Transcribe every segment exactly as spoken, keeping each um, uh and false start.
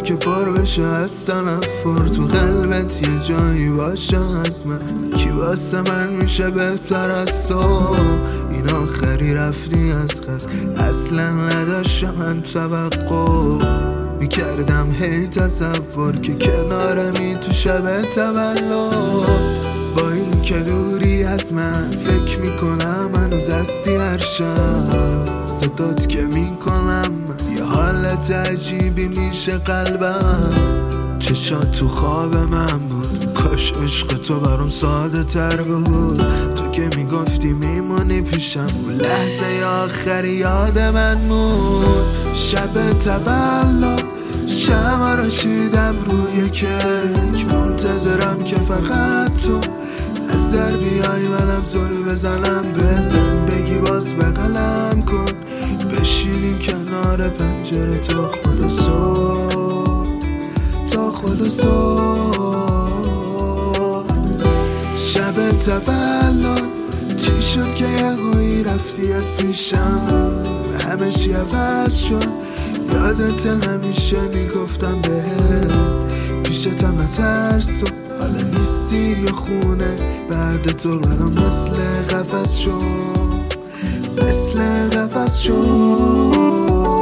که پر بشه از تنفر، تو قلبت یه جایی باشه از من، کی واسه من میشه بهتر از تو؟ این آخری رفتی از قصد، اصلا نداشتم من توقع، میکردم هی تصور که کنارمی تو شب تولد. با این که دوری از من فکر میکنم هنوز هستی هر شب، صدات که میکنم یه حالت عجیبی میشه قلبم. چشات تو خواب من بود، کاش عشق تو برام ساده تر بود. تو که میگفتی میمونی پیشم، اون لحظه آخری یاد من بود. شب تولد شمع رو چیدم روی کیک، منتظرم که فقط تو از در بیای منم زل بزنم بدم، بگی باز بغلم کن، بشینیم کنار پنجره تا خود صبح، تا خود صبح. شب تولد چی شد که یه قایی رفتی از پیشم، همه چی عوض شد. یادت همیشه میگفتم بهت پیشتم نترس، حالا نیستی یا خونه بعد تو برام مثل قفس شد، مثل قفس شد.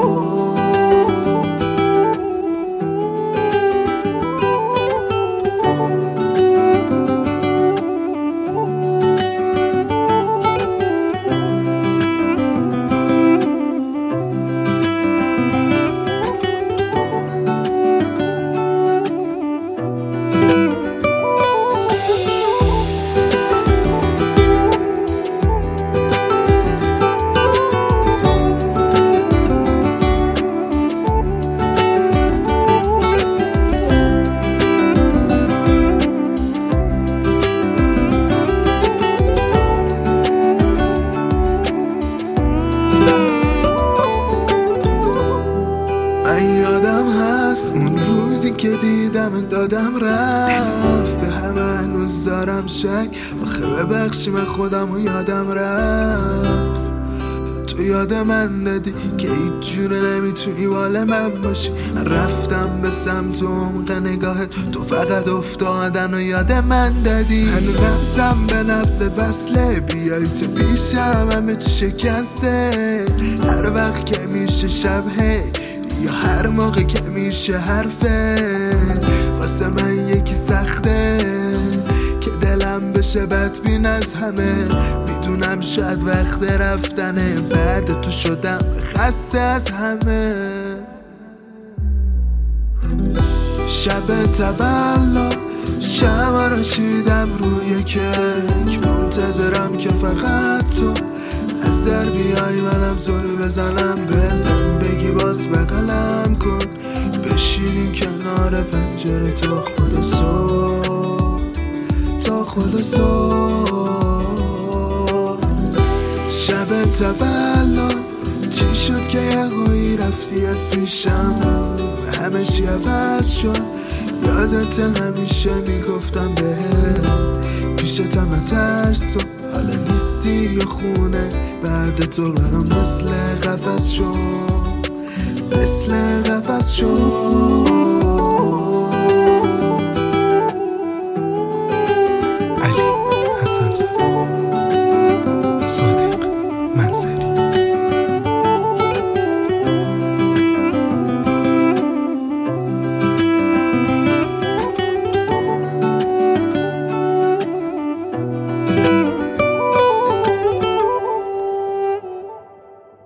یادم هست اون روزی که دیدم دادم رفت، به همه هنوز دارم شک، آخه ببخشی من خودم و یادم رفت. تو یاد من دادی که هیچ جوره نمیتونی بال من باشی، من رفتم به سمت عمق نگاهت، تو فقط افتادن و یاد من دادی. هنوز نفسم به نفست وصله، بیای تو پیشم همه چی شکسته، هر وقت که میشه شب هی یا هر موقع که میشه حرفه، واسه من یکی سخته که دلم بشه بدبین از همه. میدونم شاید وقت رفتنه، بعد تو شدم خسته از همه. شب تولد شمع رو چیدم روی کیک، منتظرم که فقط تو از در بیای منم زل بزنم بدم، بگی باز بغلم کن، بشینیم کنار پنجره تا خود صبح، تا خود صبح. شب تولد چی شد که یه قایی رفتی از پیشم، همه چی عوض شد. یادت همیشه میگفتم بهت پیشتم نترس، حالا نیستی یا خونه بعد تو برام مثل قفس شد، مثل قفس شد.